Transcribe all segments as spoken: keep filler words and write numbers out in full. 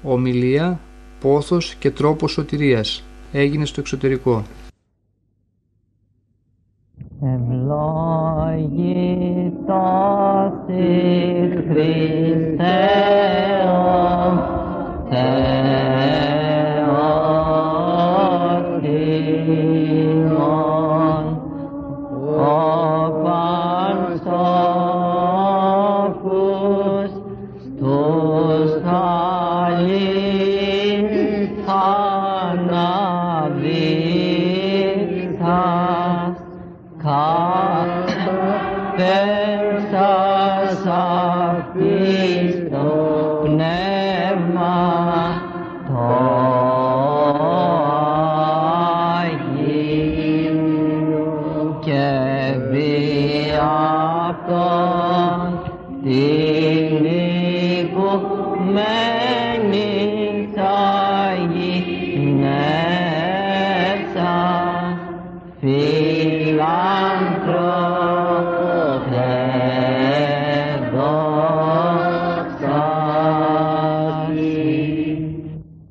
ομιλία, πόθος και τρόπος σωτηρίας. Έγινε στο εξωτερικό. Ευλογητός η Χριστέ ο Θεός ημών, ο Πανσόφους τους αλήθ αναδείξας, κατέφτας αφής το πνεύμα το Αγίου και δι' αυτόν την οικουμένη αγινεύσα φιλάνθρωπε δόξασι.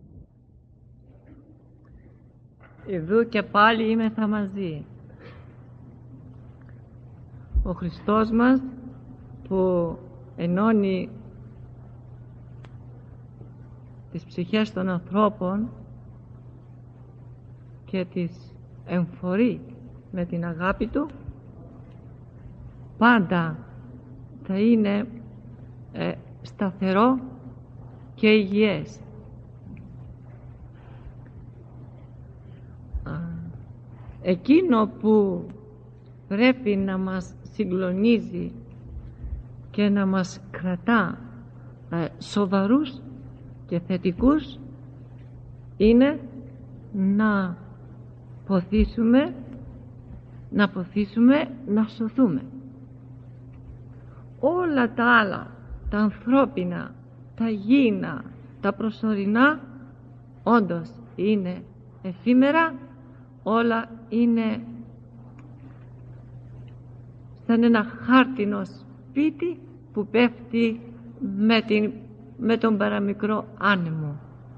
Ιδού και πάλι είμεθα μαζί. Ο Χριστός μας που ενώνει τις ψυχές των ανθρώπων και τις εμφορεί με την αγάπη του, πάντα θα είναι ε, σταθερό και υγιές. Εκείνο που πρέπει να μας συγκλονίζει και να μας κρατά ε, σοβαρούς και θετικούς είναι να ποθήσουμε, να ποθήσουμε να σωθούμε. Όλα τα άλλα, τα ανθρώπινα, τα γήινα, τα προσωρινά, όντως είναι εφήμερα, όλα είναι σαν ένα χάρτινο σπίτι που πέφτει με, την, με τον παραμικρό άνεμο.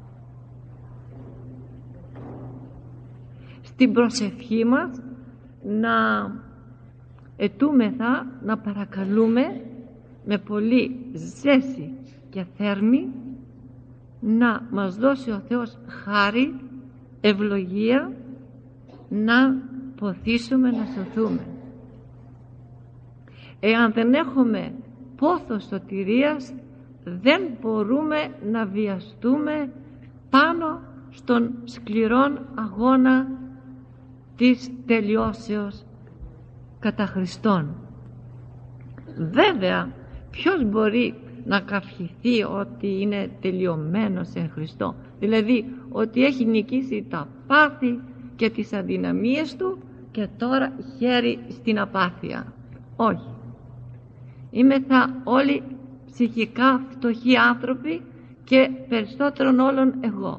Στην προσευχή μας να ετούμεθα, να παρακαλούμε με πολύ ζέση και θέρμη να μας δώσει ο Θεός χάρη, ευλογία, να ποθήσουμε να σωθούμε. Εάν δεν έχουμε πόθος σωτηρίας, δεν μπορούμε να βιαστούμε πάνω στον σκληρόν αγώνα της τελειώσεως κατά Χριστόν. Βέβαια, ποιος μπορεί να καυχηθεί ότι είναι τελειωμένος εν Χριστώ, δηλαδή ότι έχει νικήσει τα πάθη και τις αδυναμίες του και τώρα χαίρει στην απάθεια? Όχι. Είμεθα όλοι ψυχικά φτωχοί άνθρωποι και περισσότερον όλων εγώ.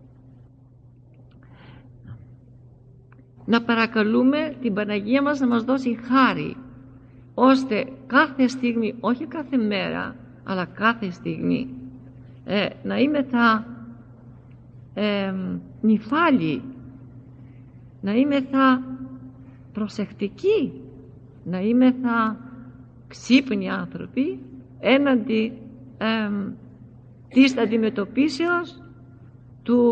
Να παρακαλούμε την Παναγία μας να μας δώσει χάρη, ώστε κάθε στιγμή, όχι κάθε μέρα, αλλά κάθε στιγμή, ε, να είμεθα ε, νυφάλιοι, να είμεθα προσεκτικοί, ναείνμεθα ξύπνοι άνθρωποι έναντι ε, της αντιμετωπίσεως του,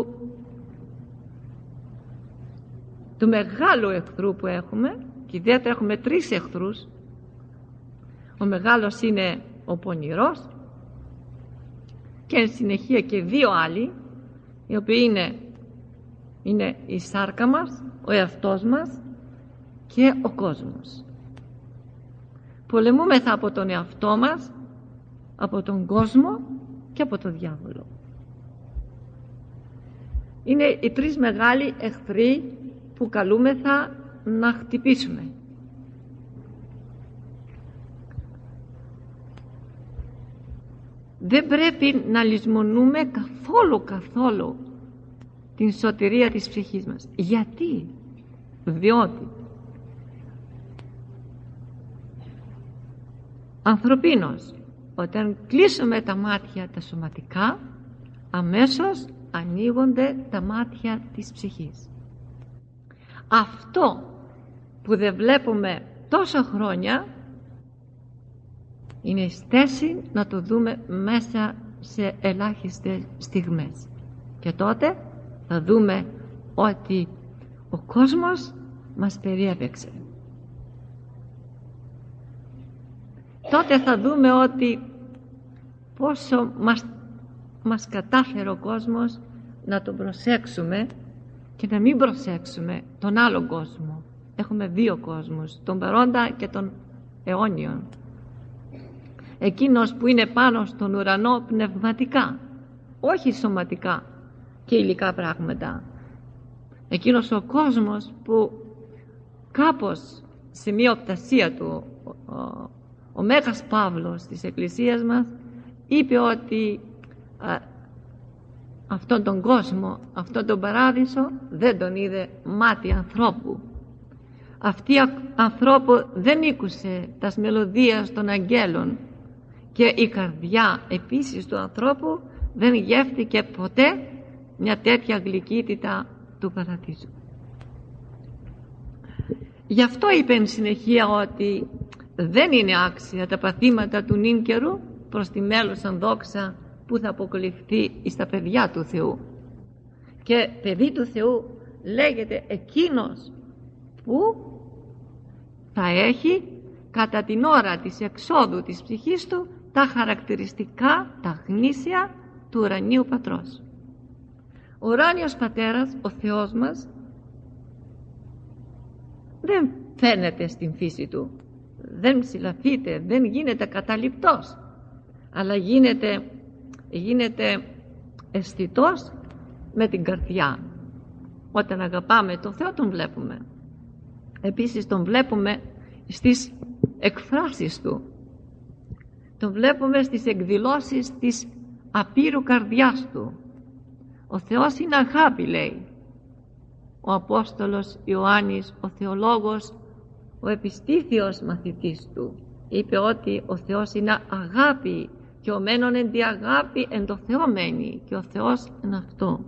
του μεγάλου εχθρού που έχουμε, και ιδιαίτερα έχουμε τρεις εχθρούς. Ο μεγάλος είναι ο πονηρός και εν συνεχεία και δύο άλλοι, οι οποίοι είναι, είναι η σάρκα μας, ο εαυτός μας και ο κόσμος. Πολεμούμεθα από τον εαυτό μας, από τον κόσμο και από τον διάβολο. Είναι οι τρεις μεγάλοι εχθροί που καλούμεθα να χτυπήσουμε. Δεν πρέπει να λησμονούμε καθόλου καθόλου την σωτηρία της ψυχής μας. Γιατί? Διότι ανθρωπίνος, όταν κλείσουμε τα μάτια τα σωματικά, αμέσως ανοίγονται τα μάτια της ψυχής. Αυτό που δεν βλέπουμε τόσα χρόνια είναι η στέση να το δούμε μέσα σε ελάχιστες στιγμές, και τότε θα δούμε ότι ο κόσμος μας περιέπαιξε. Τότε θα δούμε ότι πόσο μας, μας κατάφερε ο κόσμος να τον προσέξουμε και να μην προσέξουμε τον άλλον κόσμο. Έχουμε δύο κόσμους, τον παρόντα και τον αιώνιον. Εκείνος που είναι πάνω στον ουρανό πνευματικά, όχι σωματικά και υλικά πράγματα. Εκείνος ο κόσμος που κάπως σε μία οπτασία του ο, ο, ο Μέγας Παύλος της Εκκλησίας μας είπε ότι α, αυτόν τον κόσμο, αυτόν τον παράδεισο δεν τον είδε μάτι ανθρώπου. Αυτή ανθρώπου δεν ήκουσε τας μελωδίας των αγγέλων, και η καρδιά επίσης του ανθρώπου δεν γεύτηκε ποτέ μια τέτοια γλυκύτητα του παραδείσου. Γι' αυτό είπε εν συνεχεία ότι δεν είναι άξια τα παθήματα του νυν καιρού προς τη μέλουσαν δόξα που θα αποκαλυφθεί στα παιδιά του Θεού. Και παιδί του Θεού λέγεται εκείνος που θα έχει κατά την ώρα της εξόδου της ψυχής του τα χαρακτηριστικά, τα γνήσια του ουρανίου Πατρός. Ο ουράνιος Πατέρας, ο Θεός μας, δεν φαίνεται στην φύση του, δεν ψηλαφείται, δεν γίνεται καταληπτός, αλλά γίνεται, γίνεται αισθητός με την καρδιά. Όταν αγαπάμε τον Θεό τον βλέπουμε. Επίσης τον βλέπουμε στις εκφράσεις του, τον βλέπουμε στις εκδηλώσεις της απείρου καρδιάς του. Ο Θεός είναι αγάπη, λέει ο Απόστολος Ιωάννης, ο θεολόγος, ο επιστήθιος μαθητής του. Είπε ότι ο Θεός είναι αγάπη και ο μένον εν τη αγάπη εν το Θεό μένει, και ο Θεός είναι αυτό.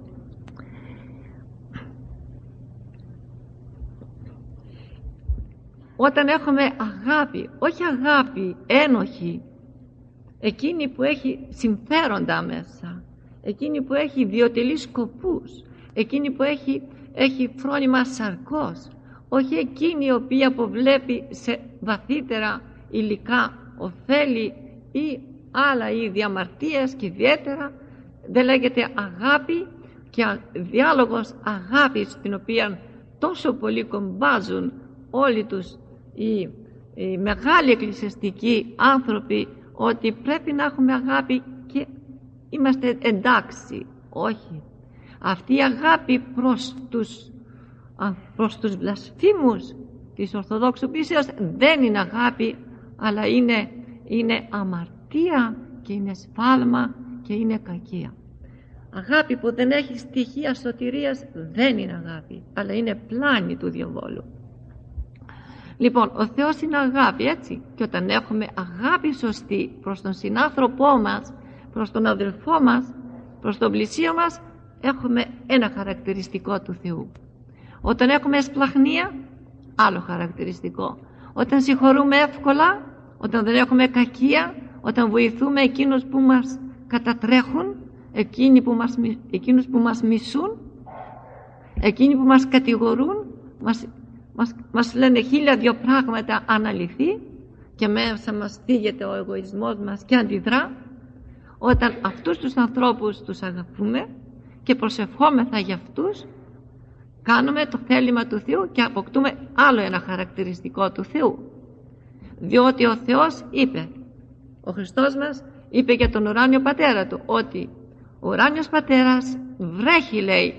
Όταν έχουμε αγάπη, όχι αγάπη ένοχη, εκείνη που έχει συμφέροντα μέσα, εκείνη που έχει ιδιωτελείς σκοπούς, εκείνη που έχει, έχει φρόνημα σαρκός, όχι εκείνη η οποία αποβλέπει σε βαθύτερα υλικά ωφέλη ή άλλα είδη αμαρτίας, και ιδιαίτερα δεν λέγεται αγάπη, και διάλογος αγάπης την οποία τόσο πολύ κομπάζουν όλοι τους οι, οι μεγάλοι εκκλησιαστικοί άνθρωποι, ότι πρέπει να έχουμε αγάπη και είμαστε εντάξει. Όχι. Αυτή η αγάπη προς τους, προς τους βλασφήμους της Ορθοδόξου Πίσεως δεν είναι αγάπη, αλλά είναι, είναι αμαρτία και είναι σφάλμα και είναι κακία. Αγάπη που δεν έχει στοιχεία σωτηρίας δεν είναι αγάπη, αλλά είναι πλάνη του διαβόλου. Λοιπόν, ο Θεός είναι αγάπη, έτσι, και όταν έχουμε αγάπη σωστή προς τον συνάνθρωπό μας, προς τον αδελφό μας, προς τον πλησίο μας, έχουμε ένα χαρακτηριστικό του Θεού. Όταν έχουμε εσπλαχνία, άλλο χαρακτηριστικό. Όταν συγχωρούμε εύκολα, όταν δεν έχουμε κακία, όταν βοηθούμε εκείνους που μας κατατρέχουν, εκείνοι που μας, εκείνους που μας μισούν, εκείνοι που μας κατηγορούν, μας, μας, μας λένε χίλια δυο πράγματα αναλυθεί, και μέσα μας θίγεται ο εγωισμός μας και αντιδρά. Όταν αυτούς τους ανθρώπους τους αγαπούμε και προσευχόμεθα για αυτούς, κάνουμε το θέλημα του Θεού και αποκτούμε άλλο ένα χαρακτηριστικό του Θεού. Διότι ο Θεός είπε, ο Χριστός μας είπε για τον ουράνιο πατέρα του, ότι ο ουράνιος πατέρας βρέχει, λέει,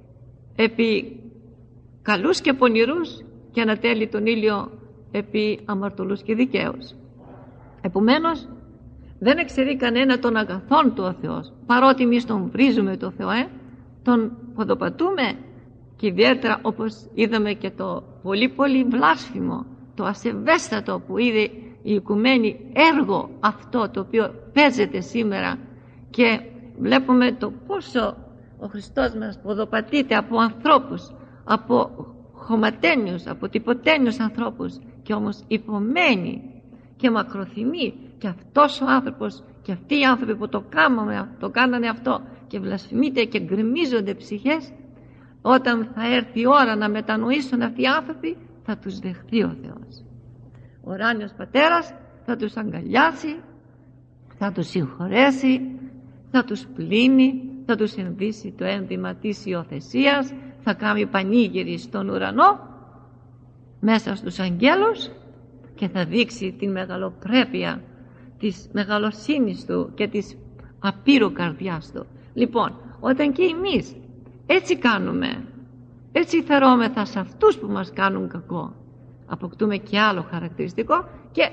επί καλούς και πονηρούς και ανατέλει τον ήλιο επί αμαρτωλούς και δικαίους. Επομένως δεν εξαιρεί κανένα των αγαθών του ο Θεός, παρότι εμείς τον βρίζουμε το Θεό, ε, τον ποδοπατούμε, και ιδιαίτερα όπως είδαμε και το πολύ πολύ βλάσφημο, το ασεβέστατο που είδε η οικουμένη έργο αυτό το οποίο παίζεται σήμερα, και βλέπουμε το πόσο ο Χριστός μας ποδοπατείται από ανθρώπους, από χωματένιους, από τυποτένιους ανθρώπους, και όμως υπομένει και μακροθυμεί. Και αυτός ο άνθρωπος και αυτοί οι άνθρωποι που το, κάνουμε, το κάνανε αυτό και βλασφημείται και γκρεμίζονται ψυχές, όταν θα έρθει η ώρα να μετανοήσουν αυτοί οι άνθρωποι, θα τους δεχθεί ο Θεός. Ο ουράνιος Πατέρας θα τους αγκαλιάσει, θα τους συγχωρέσει, θα τους πλύνει, θα τους ενδύσει το ένδυμα της υιοθεσίας, θα κάνει πανήγυρι στον ουρανό μέσα στους αγγέλους και θα δείξει την μεγαλοπρέπεια της μεγαλοσύνης του και της απείρου καρδιάς του. Λοιπόν, όταν και εμείς έτσι κάνουμε, έτσι φερόμεθα σε αυτούς που μας κάνουν κακό, αποκτούμε και άλλο χαρακτηριστικό, και,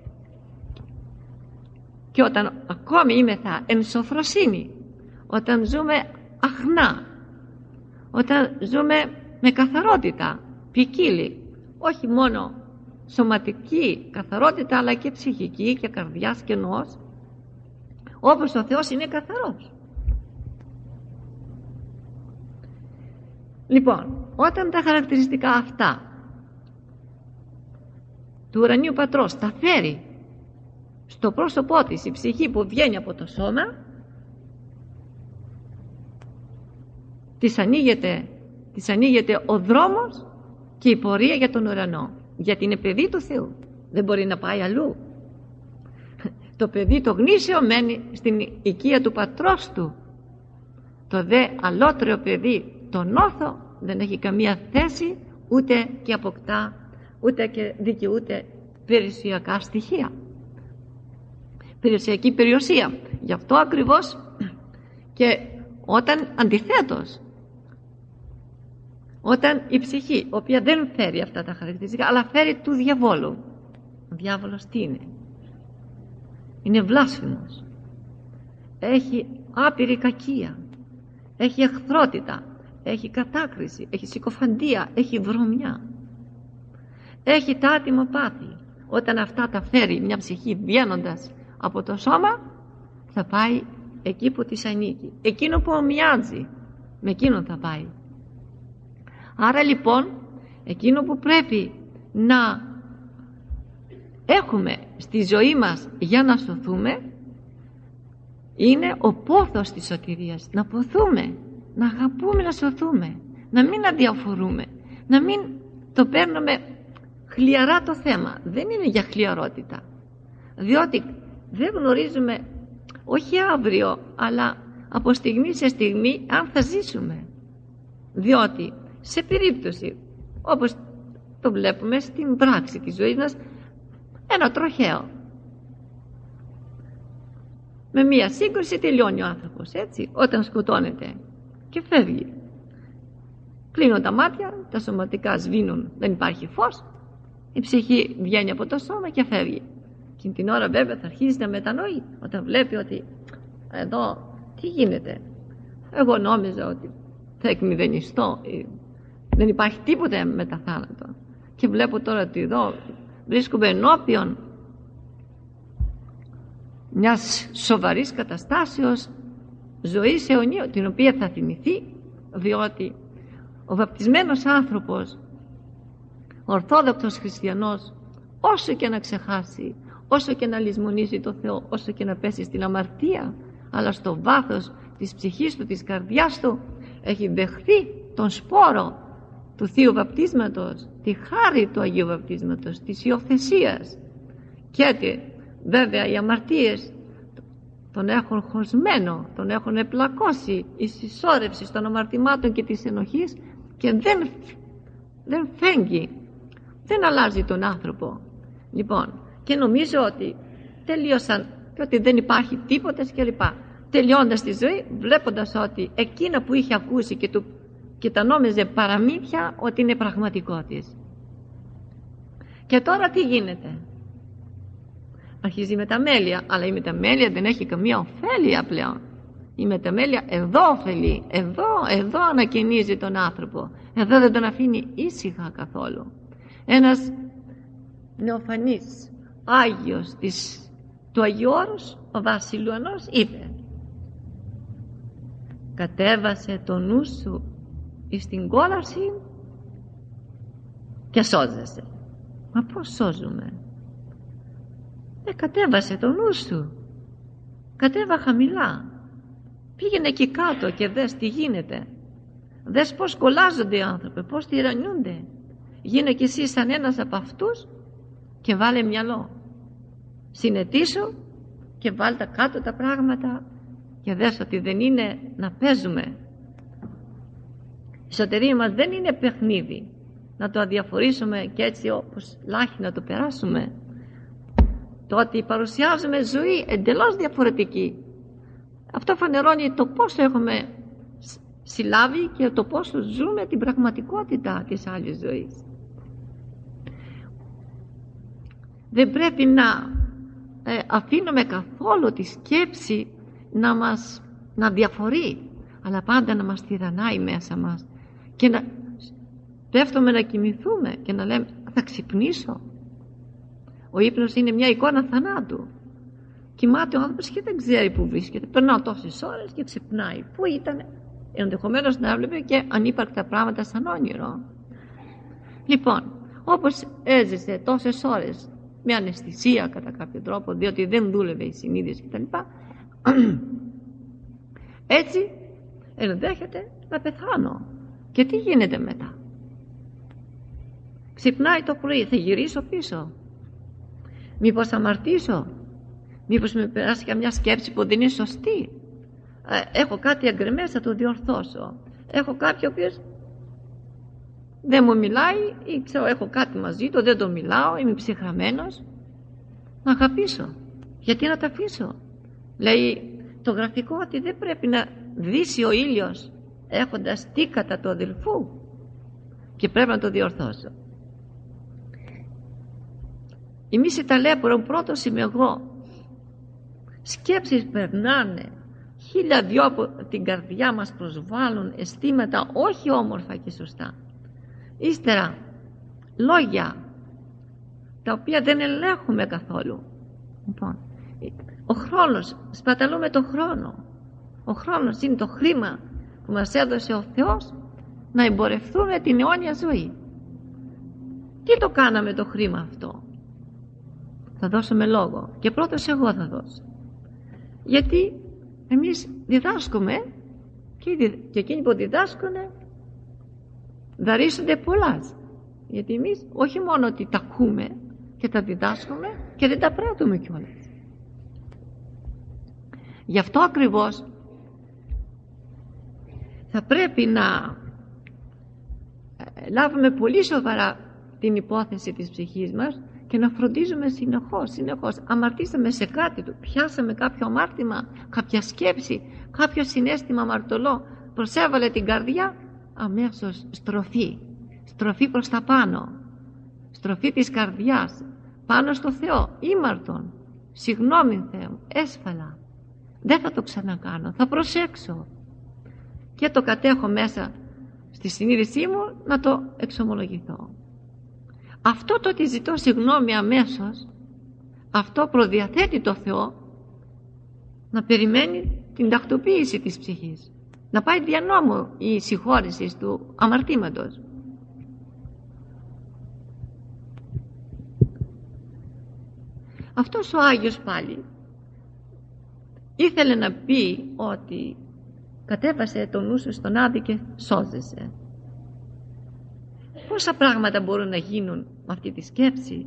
και όταν ακόμη είμεθα εν σοφροσύνη, όταν ζούμε αχνά, όταν ζούμε με καθαρότητα ποικίλη, όχι μόνο σωματική καθαρότητα αλλά και ψυχική και καρδιάς και νοός, όπως ο Θεός είναι καθαρός. Λοιπόν, όταν τα χαρακτηριστικά αυτά του ουρανίου Πατρός τα φέρει στο πρόσωπό της η ψυχή που βγαίνει από το σώμα, της ανοίγεται, της ανοίγεται ο δρόμος και η πορεία για τον ουρανό, γιατί είναι παιδί του Θεού, δεν μπορεί να πάει αλλού. Το παιδί το γνήσιο μένει στην οικία του πατρός του, το δε αλότρεο παιδί το νόθο δεν έχει καμία θέση, ούτε και αποκτά, ούτε και δικαιούται περιουσιακά στοιχεία, περιουσιακή περιουσία. Γι' αυτό ακριβώς και όταν αντιθέτως, όταν η ψυχή, η οποία δεν φέρει αυτά τα χαρακτηριστικά, αλλά φέρει του διαβόλου. Ο διάβολος τι είναι? Είναι βλάσφημος, έχει άπειρη κακία, έχει εχθρότητα, έχει κατάκριση, έχει συκοφαντία, έχει βρωμιά, έχει τα άτιμο πάθη. Όταν αυτά τα φέρει μια ψυχή βγαίνοντας από το σώμα, θα πάει εκεί που της ανήκει, εκείνο που ομοιάζει με εκείνον θα πάει. Άρα λοιπόν εκείνο που πρέπει να έχουμε στη ζωή μας για να σωθούμε είναι ο πόθος της σωτηρίας. Να ποθούμε, να αγαπούμε, να σωθούμε, να μην αδιαφορούμε, να μην το παίρνουμε χλιαρά το θέμα. Δεν είναι για χλιαρότητα, διότι δεν γνωρίζουμε όχι αύριο αλλά από στιγμή σε στιγμή αν θα ζήσουμε. Διότι σε περίπτωση όπως το βλέπουμε στην πράξη της ζωής μας, ένα τροχαίο, με μία σύγκρουση τελειώνει ο άνθρωπος, έτσι, όταν σκοτώνεται και φεύγει. Κλείνουν τα μάτια, τα σωματικά σβήνουν, δεν υπάρχει φως, η ψυχή βγαίνει από το σώμα και φεύγει. Και την ώρα βέβαια θα αρχίσει να μετανοεί όταν βλέπει ότι εδώ τι γίνεται, εγώ νόμιζα ότι θα εκμηδενιστώ, δεν υπάρχει τίποτε μετά θάνατο, και βλέπω τώρα ότι εδώ βρίσκομαι ενώπιον μιας σοβαρής καταστάσεως ζωής αιωνίου, την οποία θα θυμηθεί, διότι ο βαπτισμένος άνθρωπος, ο ορθόδοξος χριστιανός, όσο και να ξεχάσει, όσο και να λησμονήσει το Θεό, όσο και να πέσει στην αμαρτία, αλλά στο βάθος της ψυχής του, της καρδιάς του, έχει δεχθεί τον σπόρο του Θείου Βαπτίσματος, τη χάρη του Αγίου Βαπτίσματος, της υιοθεσίας, και ότι βέβαια οι αμαρτίες τον έχουν χωσμένο, τον έχουν επλακώσει η συσσόρευση των αμαρτημάτων και της ενοχής, και δεν, δεν φέγγει, δεν αλλάζει τον άνθρωπο. Λοιπόν, και νομίζω ότι τελείωσαν και ότι δεν υπάρχει τίποτα κλπ. Τελειώντας τη ζωή, βλέποντας ότι εκείνα που είχε ακούσει και, του, και τα νόμιζε παραμύθια, ότι είναι πραγματικό της. Και τώρα τι γίνεται? Αρχίζει η μεταμέλεια, αλλά η μεταμέλεια δεν έχει καμία ωφέλεια πλέον. Η μεταμέλεια εδώ ωφελεί, εδώ, εδώ ανακαινίζει τον άνθρωπο, εδώ δεν τον αφήνει ήσυχα καθόλου. Ένας νεοφανής Άγιος της, του Αγίου Όρους, ο Βασιλουανός, είπε: κατέβασε το νου σου εις την κόλαση και σώζεσαι. Μα πώς σώζουμε? Ε, κατέβασε το νου σου, κατέβα χαμηλά, πήγαινε εκεί κάτω και δες τι γίνεται. Δες πως κολλάζονται οι άνθρωποι, πως τυραννιούνται. Γίνε κι εσύ σαν ένας από αυτούς και βάλε μυαλό. Συνετήσου και βάλ τα κάτω τα πράγματα και δες ότι δεν είναι να παίζουμε. Η σωτηρία μας δεν είναι παιχνίδι να το αδιαφορήσουμε και έτσι όπως λάχι να το περάσουμε. Το ότι παρουσιάζουμε ζωή εντελώς διαφορετική, αυτό φανερώνει το πόσο έχουμε συλλάβει και το πόσο ζούμε την πραγματικότητα της άλλης ζωής. Δεν πρέπει να ε, αφήνουμε καθόλου τη σκέψη να μας να διαφορεί, αλλά πάντα να μας τυραννάει μέσα μας και να πέφτουμε να κοιμηθούμε και να λέμε θα ξυπνήσω. Ο ύπνος είναι μια εικόνα θανάτου. Κοιμάται ο άνθρωπος και δεν ξέρει που βρίσκεται. Περνάω τόσες ώρες και ξυπνάει. Πού ήταν? Ενδεχομένως να έβλεπε και ανύπαρκτα πράγματα σαν όνειρο. Λοιπόν, όπως έζησε τόσες ώρες με αναισθησία κατά κάποιο τρόπο, διότι δεν δούλευε η συνείδηση κτλ., έτσι ενδέχεται να πεθάνω. Και τι γίνεται μετά? Ξυπνάει το πρωί, θα γυρίσω πίσω? Μήπως αμαρτήσω? Μήπως με περάσει καμιά σκέψη που δεν είναι σωστή? Ε, έχω κάτι εγκρεμές, θα το διορθώσω. Έχω κάποιο ο οποίος δεν μου μιλάει ή ξέρω έχω κάτι μαζί του, δεν το μιλάω, είμαι ψυχραμένος. Να αγαπήσω. Γιατί να τα αφήσω? Λέει το γραφικό ότι δεν πρέπει να δύσει ο ήλιος έχοντας τίκατα του αδελφού και πρέπει να το διορθώσω. Εμείς οι ταλέποροι, πρώτος είμαι εγώ. Σκέψεις περνάνε, χίλια δυο από την καρδιά μας προσβάλλουν αισθήματα όχι όμορφα και σωστά. Ύστερα λόγια τα οποία δεν ελέγχουμε καθόλου. Λοιπόν, ο χρόνος, σπαταλούμε το χρόνο. Ο χρόνος είναι το χρήμα που μας έδωσε ο Θεός να εμπορευτούμε την αιώνια ζωή. Τι το κάναμε το χρήμα αυτό? Θα δώσουμε λόγο και πρώτος εγώ θα δώσω. Γιατί εμείς διδάσκουμε και εκείνοι που διδάσκονται δαρίσσονται πολλά. Γιατί εμείς όχι μόνο ότι τα ακούμε και τα διδάσκουμε και δεν τα πράττουμε κιόλας. Γι' αυτό ακριβώς θα πρέπει να λάβουμε πολύ σοβαρά την υπόθεση της ψυχής μας και να φροντίζουμε συνεχώς, συνεχώς. Αμαρτήσαμε σε κάτι του, πιάσαμε κάποιο αμάρτημα, κάποια σκέψη, κάποιο συναίσθημα αμαρτωλό, προσέβαλε την καρδιά, αμέσως στροφή, στροφή προς τα πάνω, στροφή της καρδιάς, πάνω στο Θεό, ήμαρτον, συγγνώμη Θεέ μου, έσφαλα, δεν θα το ξανακάνω, θα προσέξω και το κατέχω μέσα στη συνείδησή μου να το εξομολογηθώ. Αυτό το ότι ζητώ συγγνώμη αμέσως, αυτό προδιαθέτει το Θεό να περιμένει την τακτοποίηση της ψυχής, να πάει δια νόμου η συγχώρηση του αμαρτήματος. Αυτός ο Άγιος πάλι ήθελε να πει ότι κατέβασε το νου σου στον Άδη και σώζεσαι. Πόσα πράγματα μπορούν να γίνουν με αυτή τη σκέψη?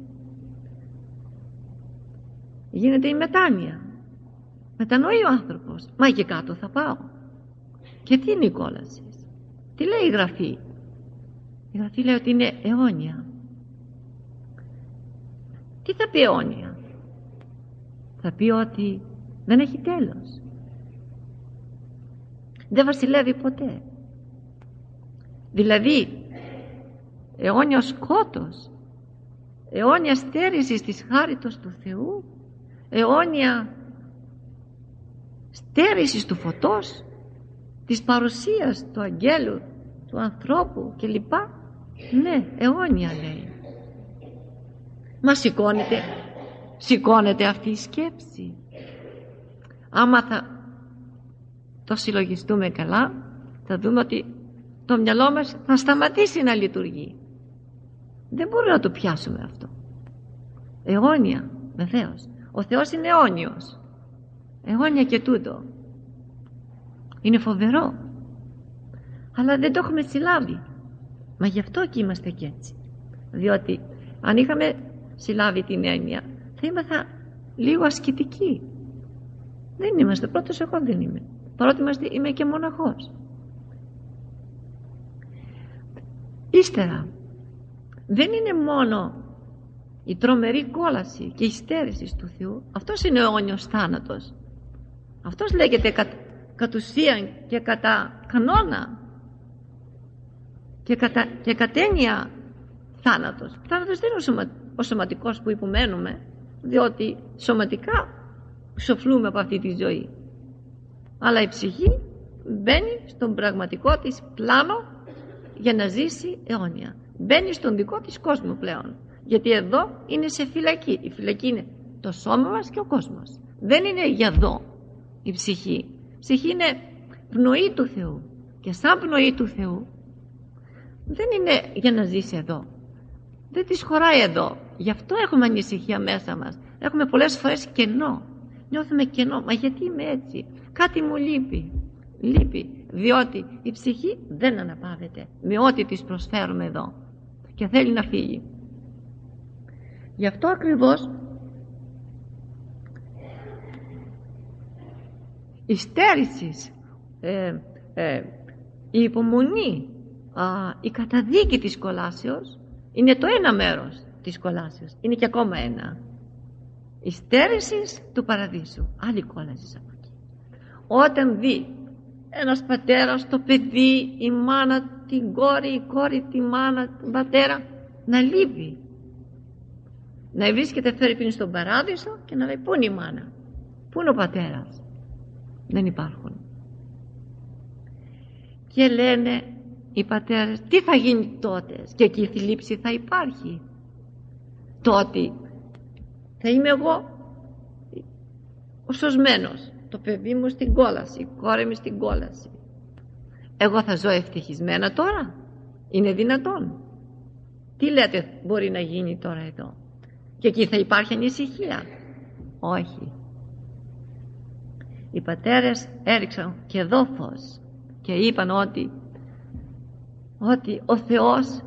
Γίνεται η μετάνοια. Μετανοεί ο άνθρωπος. Μα και κάτω θα πάω. Και τι είναι η κόλαση? Τι λέει η Γραφή? Η Γραφή λέει ότι είναι αιώνια. Τι θα πει αιώνια? Θα πει ότι δεν έχει τέλος. Δεν βασιλεύει ποτέ. Δηλαδή αιώνιο σκότος, αιώνια στέρηση της χάριτος του Θεού, αιώνια στέρηση του φωτός, της παρουσίας του αγγέλου, του ανθρώπου κλπ. Ναι, αιώνια λέει. Μα σηκώνεται, σηκώνεται αυτή η σκέψη. Άμα θα το συλλογιστούμε καλά, θα δούμε ότι το μυαλό μας θα σταματήσει να λειτουργεί. Δεν μπορούμε να το πιάσουμε αυτό. Αιώνια, βεβαίως. Ο Θεός είναι αιώνιος. Αιώνια και τούτο. Είναι φοβερό. Αλλά δεν το έχουμε συλλάβει. Μα γι' αυτό και είμαστε και έτσι. Διότι αν είχαμε συλλάβει την έννοια, θα είμαστε λίγο ασκητικοί. Δεν είμαστε. Πρώτος εγώ δεν είμαι. Παρότι είμαστε, είμαι και μοναχός. Ύστερα, δεν είναι μόνο η τρομερή κόλαση και η στέρηση του Θεού. Αυτός είναι ο αιώνιος θάνατος. Αυτός λέγεται κατ, κατ' ουσίαν και κατά κανόνα και κατά, και κατ' έννοια θάνατος. Θάνατος δεν είναι ο, σωμα, ο σωματικός που υπομένουμε, διότι σωματικά σοφλούμε από αυτή τη ζωή. Αλλά η ψυχή μπαίνει στον πραγματικό της πλάνο για να ζήσει αιώνια. Μπαίνει στον δικό της κόσμο πλέον. Γιατί εδώ είναι σε φυλακή. Η φυλακή είναι το σώμα μας και ο κόσμος. Δεν είναι για εδώ η ψυχή. Η ψυχή είναι πνοή του Θεού. Και σαν πνοή του Θεού δεν είναι για να ζήσει εδώ. Δεν της χωράει εδώ. Γι' αυτό έχουμε ανησυχία μέσα μας. Έχουμε πολλές φορές κενό. Νιώθουμε κενό. Μα γιατί είμαι έτσι? Κάτι μου λείπει. Λείπει. Διότι η ψυχή δεν αναπαύεται με ό,τι της προσφέρουμε εδώ. Και θέλει να φύγει. Γι' αυτό ακριβώς η στέρηση, ε, ε, η υπομονή, α, η καταδίκη της κολάσεως είναι το ένα μέρος της κολάσεως. Είναι και ακόμα ένα. Η στέρηση του παραδείσου. Άλλη κόλαση από εκεί. Όταν δει ένας πατέρας το παιδί, η μάνα την κόρη, η κόρη τη μάνα, τον πατέρα να λείπει, να βρίσκεται φέρει στον παράδεισο και να λέει πού είναι η μάνα, πού είναι ο πατέρας? Δεν υπάρχουν. Και λένε οι πατέρες, τι θα γίνει τότε? Και εκεί η θλίψη θα υπάρχει. Τότε θα είμαι εγώ ο σωσμένος, το παιδί μου στην κόλαση, η κόρη μου στην κόλαση. Εγώ θα ζω ευτυχισμένα τώρα? Είναι δυνατόν? Τι λέτε μπορεί να γίνει τώρα εδώ? Και εκεί θα υπάρχει ανησυχία? Όχι. Οι πατέρες έριξαν και εδώ φως και είπαν ότι ότι ο Θεός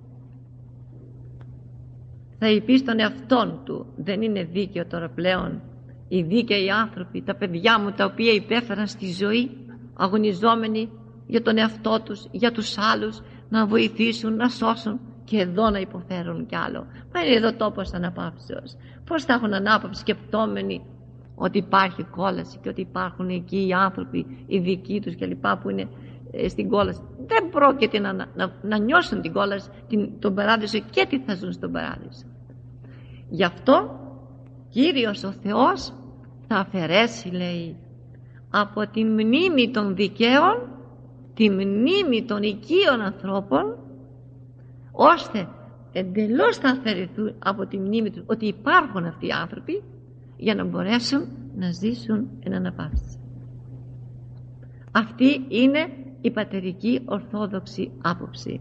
θα είπε στον εαυτόν του, δεν είναι δίκαιο τώρα πλέον οι δίκαιοι άνθρωποι, τα παιδιά μου τα οποία υπέφεραν στη ζωή αγωνιζόμενοι για τον εαυτό τους, για τους άλλους, να βοηθήσουν, να σώσουν, και εδώ να υποφέρουν κι άλλο? Μα είναι εδώ τόπος αναπαύσεως. Πώς θα έχουν ανάπαυση σκεπτόμενοι ότι υπάρχει κόλαση και ότι υπάρχουν εκεί οι άνθρωποι, οι δικοί τους κλπ. Που είναι ε, στην κόλαση? Δεν πρόκειται να, να, να νιώσουν την κόλαση, την, τον παράδεισο, και τι θα ζουν στον παράδεισο. Γι' αυτό Κύριος ο Θεός θα αφαιρέσει, λέει, από τη μνήμη των δικαίων τη μνήμη των οικείων ανθρώπων, ώστε εντελώς θα αφαιρεθούν από τη μνήμη τους ότι υπάρχουν αυτοί οι άνθρωποι, για να μπορέσουν να ζήσουν εν αναπαύση. Αυτή είναι η πατερική ορθόδοξη άποψη.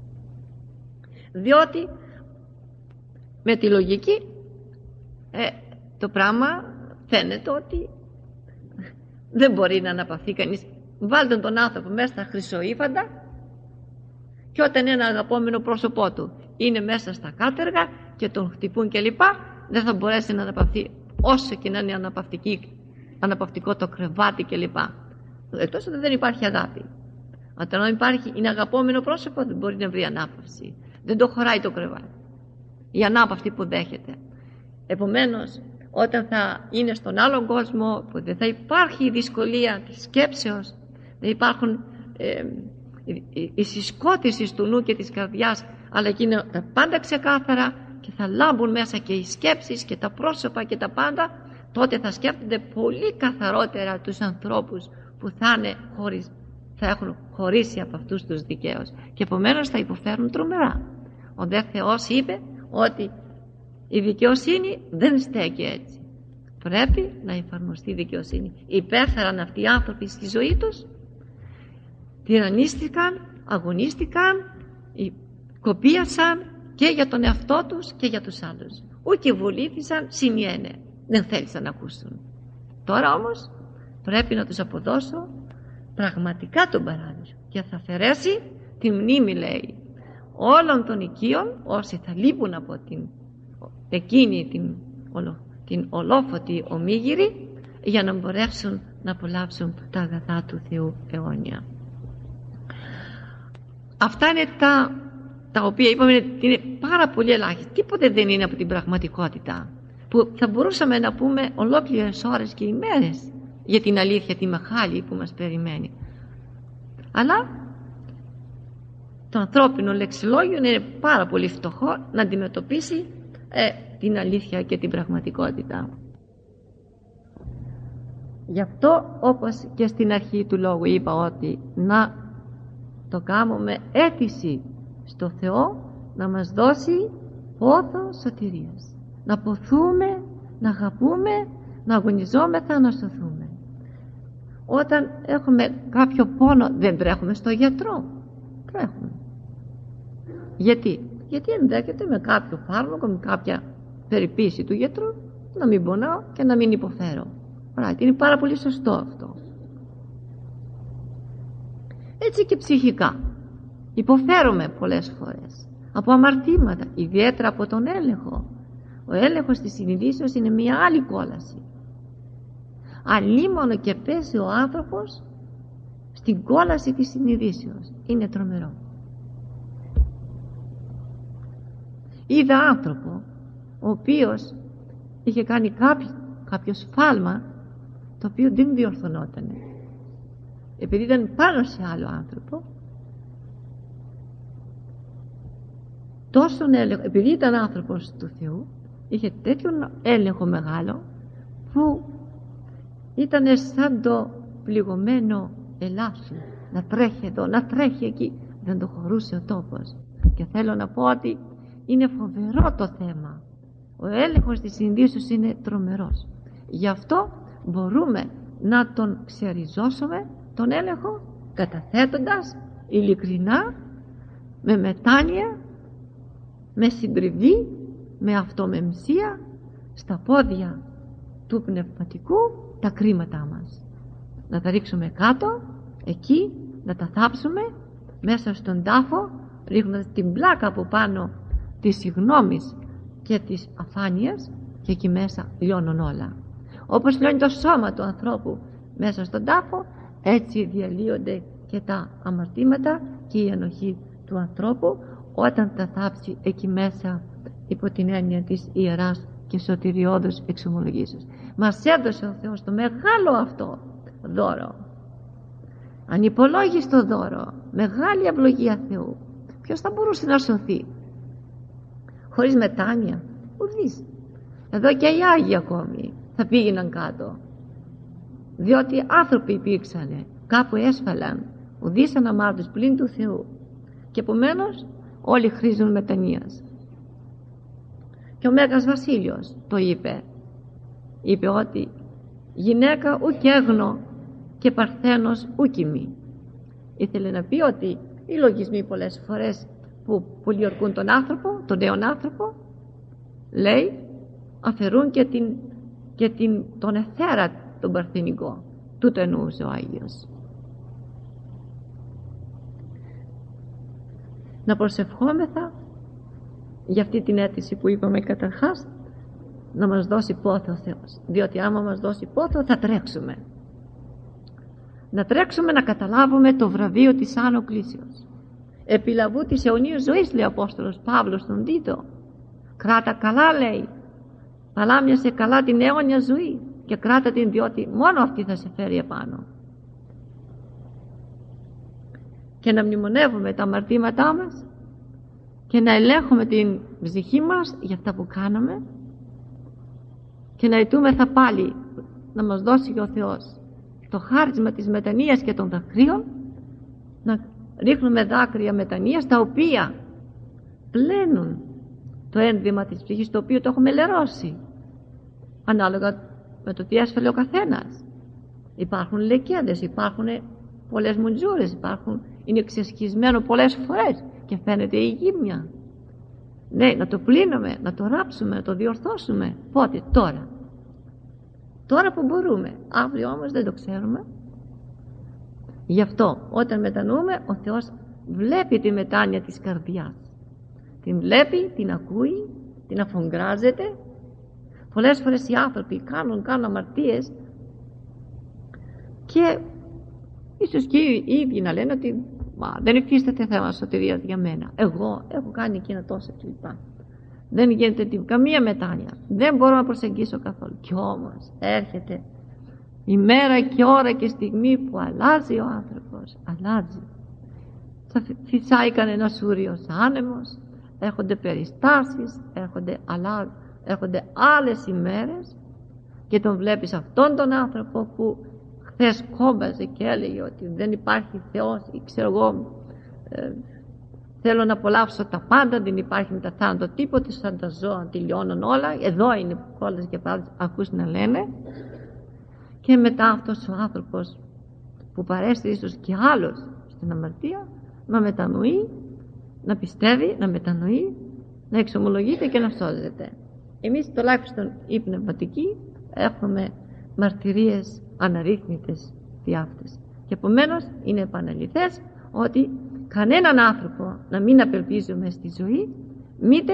Διότι με τη λογική ε, το πράγμα φαίνεται ότι δεν μπορεί να αναπαυθεί κανείς. Βάλτε τον άνθρωπο μέσα στα χρυσοήφαντα και όταν ένα αγαπόμενο πρόσωπό του είναι μέσα στα κάτεργα και τον χτυπούν κλπ, δεν θα μπορέσει να αναπαυθεί, όσο και να είναι αναπαυτικό το κρεβάτι κλπ. Εκτός ότι δεν υπάρχει αγάπη. Όταν υπάρχει, είναι αγαπόμενο πρόσωπο, δεν μπορεί να βρει ανάπαυση. Δεν το χωράει το κρεβάτι, η ανάπαυση που δέχεται. Επομένως, όταν θα είναι στον άλλον κόσμο που δεν θα υπάρχει η δυσκολία της σκέψεως, δεν υπάρχουν ε, η, η συσκότηση του νου και της καρδιάς, αλλά εκεί είναι τα πάντα ξεκάθαρα και θα λάμπουν μέσα και οι σκέψεις και τα πρόσωπα και τα πάντα, τότε θα σκέφτονται πολύ καθαρότερα τους ανθρώπους που θα, είναι χωρίς, θα έχουν χωρίσει από αυτούς τους δικαίους, και επομένως θα υποφέρουν τρομερά. Ο δε Θεός είπε ότι η δικαιοσύνη δεν στέκει έτσι. πρέπει να εφαρμοστεί δικαιοσύνη. Υπέφεραν αυτοί οι άνθρωποι στη ζωή τους, τυραννίστηκαν, αγωνίστηκαν, κοπίασαν και για τον εαυτό τους και για τους άλλους. Ούτε βολήθησαν, συνιένε, δεν θέλησαν να ακούσουν. Τώρα όμως πρέπει να τους αποδώσω πραγματικά τον παράδεισο και θα αφαιρέσει τη μνήμη, λέει, όλων των οικείων όσοι θα λείπουν από την, εκείνη την, ολο, την ολόφωτη ομίγυρη, για να μπορέσουν να απολαύσουν τα αγαθά του Θεού αιώνια. Αυτά είναι τα, τα οποία είπαμε ότι είναι πάρα πολύ ελάχιστα. Τίποτε δεν είναι από την πραγματικότητα, που θα μπορούσαμε να πούμε ολόκληρες ώρες και ημέρες για την αλήθεια τη μεγάλη που μας περιμένει. Αλλά το ανθρώπινο λεξιλόγιο είναι πάρα πολύ φτωχό να αντιμετωπίσει ε, την αλήθεια και την πραγματικότητα. Γι' αυτό, όπως και στην αρχή του λόγου είπα, ότι να το κάνουμε αίτηση στο Θεό να μας δώσει πόθο σωτηρίας, να ποθούμε, να αγαπούμε, να αγωνιζόμεθα, να σωθούμε. Όταν έχουμε κάποιο πόνο δεν τρέχουμε στο γιατρό, τρέχουμε. Γιατί? Γιατί ενδέχεται με κάποιο φάρμακο, με κάποια περιποίηση του γιατρού να μην πονάω και να μην υποφέρω. Right. Είναι πάρα πολύ σωστό αυτό. Έτσι και ψυχικά υποφέρουμε πολλές φορές από αμαρτήματα, ιδιαίτερα από τον έλεγχο. Ο έλεγχος της συνειδήσεως είναι μια άλλη κόλαση. Αλίμονο και πέσει ο άνθρωπος στην κόλαση της συνειδήσεως, είναι τρομερό. Είδα άνθρωπο ο οποίος είχε κάνει κάποιο, κάποιο σφάλμα το οποίο δεν διορθωνόταν, επειδή ήταν πάνω σε άλλο άνθρωπο. Τόσον έλεγχο, επειδή ήταν άνθρωπος του Θεού, είχε τέτοιον έλεγχο μεγάλο που ήταν σαν το πληγωμένο ελάσσο, να τρέχει εδώ, να τρέχει εκεί, δεν το χωρούσε ο τόπος. Και θέλω να πω ότι είναι φοβερό το θέμα. Ο έλεγχος της συνειδήσεως είναι τρομερός. Γι' αυτό μπορούμε να τον ξεριζώσουμε τον έλεγχο, καταθέτοντας ειλικρινά, με μετάνοια, με συντριβή, με αυτομεμψία στα πόδια του πνευματικού τα κρίματά μας. Να τα ρίξουμε κάτω, εκεί, να τα θάψουμε μέσα στον τάφο, ρίχνοντας την πλάκα από πάνω της συγνώμης και της αφάνειας, και εκεί μέσα λιώνουν όλα. Όπως λιώνει το σώμα του ανθρώπου μέσα στον τάφο, έτσι διαλύονται και τα αμαρτήματα και η ενοχή του ανθρώπου όταν τα θάψει εκεί μέσα υπό την έννοια της ιεράς και σωτηριώδους εξομολογήσεως. Μας έδωσε ο Θεός το μεγάλο αυτό δώρο, ανυπολόγιστο δώρο, μεγάλη ευλογία Θεού. Ποιος θα μπορούσε να σωθεί χωρίς μετάνοια? Ουδής. Εδώ και οι Άγιοι ακόμη θα πήγαιναν κάτω, διότι άνθρωποι υπήρξανε, κάπου έσφαλαν, ουδής αναμάρτης πλην του Θεού, και επομένως όλοι χρήζουν μετανοίας. Και ο Μέγας Βασίλειος το είπε, είπε ότι γυναίκα ουκ έγνω και παρθένος ουκ ημί. Ήθελε να πει ότι οι λογισμοί πολλές φορές που πολιορκούν τον άνθρωπο, τον νέον άνθρωπο, λέει, αφαιρούν και, την, και την, τον εθέρα τον παρθενικό. Τούτο εννοούσε ο Άγιος. Να προσευχόμεθα για αυτή την αίτηση που είπαμε καταρχάς, να μας δώσει πόθο ο Θεός, διότι άμα μας δώσει πόθο θα τρέξουμε. Να τρέξουμε να καταλάβουμε το βραβείο της Άνω Κλήσεως, επιλαβού της αιωνίου ζωής, λέει ο Απόστολος Παύλος στον Τίτο. Κράτα καλά, λέει, παλάμιασε καλά την αιώνια ζωή και κράτα την, διότι μόνο αυτή θα σε φέρει επάνω. Και να μνημονεύουμε τα αμαρτήματά μας και να ελέγχουμε την ψυχή μας για αυτά που κάναμε και να αιτούμεθα πάλι να μας δώσει και ο Θεός το χάρισμα της μετανοίας και των δακρύων, να ρίχνουμε δάκρυα μετανοίας τα οποία πλένουν το ένδυμα της ψυχής, το οποίο το έχουμε λερώσει ανάλογα με το τι έσφαλε ο καθένας. Υπάρχουν λεκέδες, υπάρχουν πολλές μουτζούρες, υπάρχουν, είναι ξεσχισμένο πολλές φορές και φαίνεται η γύμνια. Ναι, να το πλύνουμε, να το ράψουμε, να το διορθώσουμε. Πότε? Τώρα. Τώρα που μπορούμε. Αύριο όμως δεν το ξέρουμε. Γι' αυτό όταν μετανοούμε, ο Θεός βλέπει τη μετάνοια της καρδιάς. Την βλέπει, την ακούει, την αφογκράζεται. Πολλές φορές οι άνθρωποι κάνουν, κάνουν αμαρτίες και ίσως και οι ίδιοι να λένε ότι μα, δεν υφίσταται θέμα σωτηρίας για μένα. Εγώ έχω κάνει εκείνα τόσα κλπ. Δεν γίνεται καμία μετάνοια. Δεν μπορώ να προσεγγίσω καθόλου. Κι όμως έρχεται η μέρα και ώρα και στιγμή που αλλάζει ο άνθρωπος. Αλλάζει. Θα φυσάει κανένας ούριος άνεμος, έρχονται περιστάσεις, έρχονται, αλλά, έρχονται άλλες ημέρες και τον βλέπεις αυτόν τον άνθρωπο που χθες κόμπαζε και έλεγε ότι δεν υπάρχει Θεός ή ξέρω εγώ ε, θέλω να απολαύσω τα πάντα, δεν υπάρχει μετά θάνατο τίποτε, σαν τα ζώα τελειώνουν όλα, εδώ είναι που κόλλες και πάλι ακούς να λένε. Και μετά αυτός ο άνθρωπος που παρέστη ίσως και άλλος στην αμαρτία να μετανοεί, να πιστεύει, να μετανοεί, να εξομολογείται και να σώζεται. Εμείς τουλάχιστον οι πνευματικοί έχουμε μαρτυρίες αναρρύθμιτες δι' αυτές. Και επομένως είναι επαναληφές ότι κανέναν άνθρωπο να μην απελπίζουμε στη ζωή, μήτε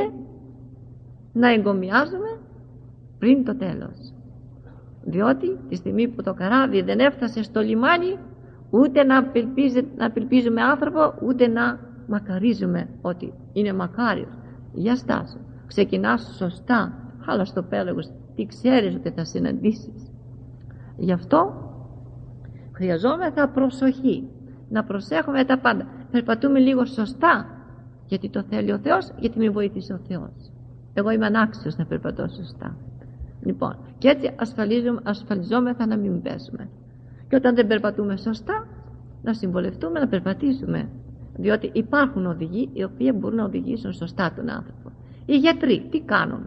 να εγκομιάζουμε πριν το τέλος. Διότι τη στιγμή που το καράβι δεν έφτασε στο λιμάνι, ούτε να, να απελπίζουμε άνθρωπο, ούτε να μακαρίζουμε ότι είναι μακάριος. Για στάσου, ξεκινάς σωστά, αλλά στο πέλαγος τι ξέρεις ότι θα συναντήσεις. Γι' αυτό χρειαζόμεθα προσοχή, να προσέχουμε τα πάντα. Περπατούμε λίγο σωστά, γιατί το θέλει ο Θεός, γιατί με βοήθησε ο Θεός. Εγώ είμαι ανάξιος να περπατώ σωστά. Λοιπόν, και έτσι ασφαλιζόμεθα να μην πέσουμε. Και όταν δεν περπατούμε σωστά, να συμβολευτούμε να περπατήσουμε. Διότι υπάρχουν οδηγοί οι οποίοι μπορούν να οδηγήσουν σωστά τον άνθρωπο. Οι γιατροί τι κάνουν?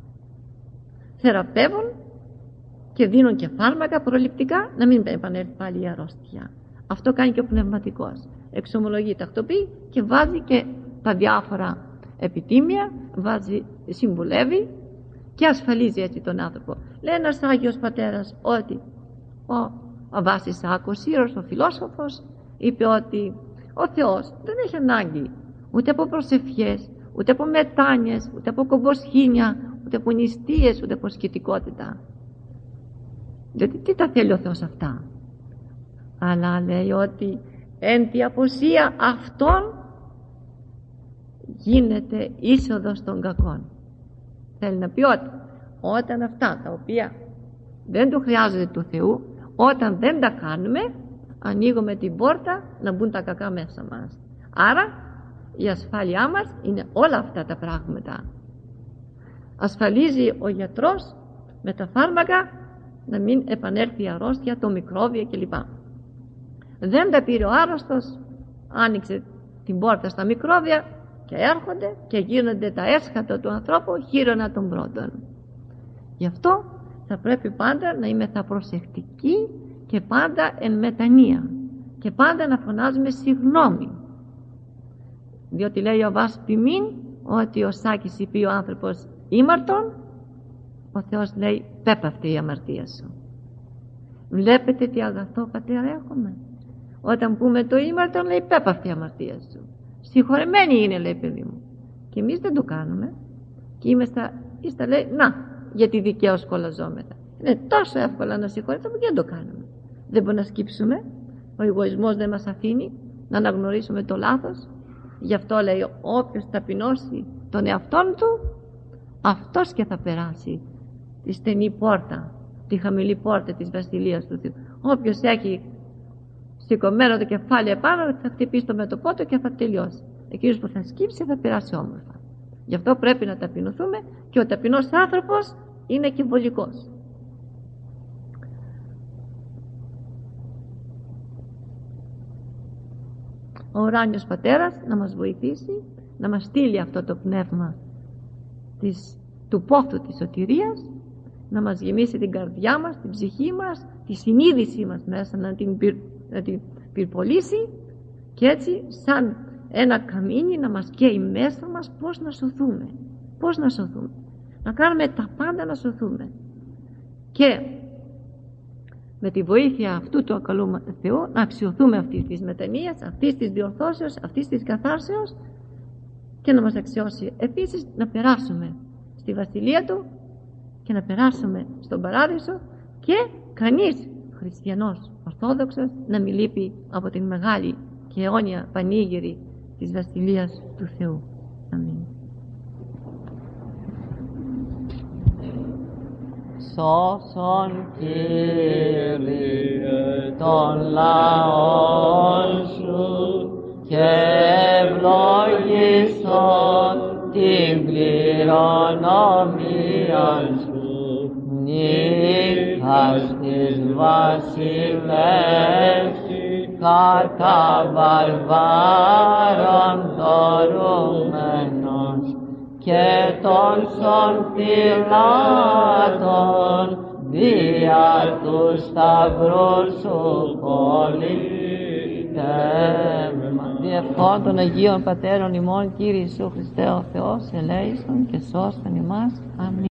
Θεραπεύουν και δίνουν και φάρμακα προληπτικά να μην επανέλθει πάλι η αρρώστια. Αυτό κάνει και ο πνευματικός. Εξομολογεί, τακτοποιεί και βάζει και τα διάφορα επιτήμια, βάζει, συμβουλεύει και ασφαλίζει έτσι τον άνθρωπο. Λέει ένας Άγιος Πατέρας ότι ο Αββάς Ισάκος Σύρος, ο φιλόσοφος, είπε ότι ο Θεός δεν έχει ανάγκη ούτε από προσευχές, ούτε από μετάνοιες, ούτε από κομποσχήνια, ούτε από νηστείες, ούτε από σκητικότητα. Γιατί τι τα θέλει ο Θεός αυτά? Αλλά λέει ότι εν τη αποσία αυτών γίνεται είσοδος των κακών. Θέλει να πει ότι όταν αυτά τα οποία δεν του χρειάζονται του Θεού, όταν δεν τα κάνουμε, ανοίγουμε την πόρτα να μπουν τα κακά μέσα μας. Άρα η ασφάλειά μας είναι όλα αυτά τα πράγματα. Ασφαλίζει ο γιατρός με τα φάρμακα να μην επανέλθει η αρρώστια, το μικρόβιο κλπ. Δεν τα πήρε ο άρρωστος, άνοιξε την πόρτα στα μικρόβια και έρχονται και γίνονται τα έσχατα του ανθρώπου χείρονα των πρώτων. Γι' αυτό θα πρέπει πάντα να είμαστε προσεκτικοί και πάντα εν μετανία και πάντα να φωνάζουμε συγγνώμη. Διότι λέει ο Βάς Ποιμήν ότι ο Σάκης είπε ο άνθρωπος ήμαρτον, ο Θεός λέει πέπαυτε η αμαρτία σου. Βλέπετε τι αγαθό Πατέρα έχουμε? Όταν πούμε το ήμαρτον λέει πέπαυτε η αμαρτία σου. Συγχωρεμένοι είναι, λέει, παιδί μου. Και εμείς δεν το κάνουμε και είμαστε, είστε, λέει, να, γιατί δικαίως κολλαζόμεθα. Είναι τόσο εύκολα να συγχωρήσουμε και δεν το κάνουμε. Δεν μπορούμε να σκύψουμε. Ο εγωισμός δεν μας αφήνει να αναγνωρίσουμε το λάθος. Γι' αυτό λέει όποιος ταπεινώσει τον εαυτόν του, αυτός και θα περάσει τη στενή πόρτα, τη χαμηλή πόρτα της Βασιλείας του Θεού. Όποιος έχει σηκωμένο το κεφάλι επάνω θα χτυπήσει το μέτωπό του και θα τελειώσει. Εκείνος που θα σκύψει θα περάσει όμορφα. Γι' αυτό πρέπει να ταπεινωθούμε και ο ταπεινός άνθρωπος είναι και βολικός. Ο ουράνιος Πατέρας να μας βοηθήσει, να μας στείλει αυτό το πνεύμα της, του πόθου της σωτηρίας να μας γεμίσει την καρδιά μας, την ψυχή μας, τη συνείδησή μας μέσα, να την, πυρ, να την πυρπολίσει και έτσι σαν ένα καμίνι να μας καίει μέσα μας πώς να σωθούμε, πώς να σωθούμε, να κάνουμε τα πάντα να σωθούμε. Και με τη βοήθεια αυτού του ακαλού Θεού να αξιωθούμε αυτής της μετανοίας, αυτής της διορθώσεως, αυτής της καθάρσεως και να μας αξιώσει επίσης να περάσουμε στη Βασιλεία Του και να περάσουμε στον Παράδεισο και κανείς χριστιανός Ορθόδοξος να μην λείπει από την μεγάλη και αιώνια πανήγυρη της Βασιλείας του Θεού. Αμήν. Σώσον Κύριε των λαών Σου και ευλόγησον την κληρονομία Σου. Νύχας της βασιλεύση κατά βαρβάρων δωρούμενος και των σων πιλάτων δια του σταυρού Σου πολυτεύμα. Διευχών των Αγίων Πατέρων ημών, Κύριε Ιησού Χριστέ ο Θεός, ελέησον και σώσον ημάς. Αμήν.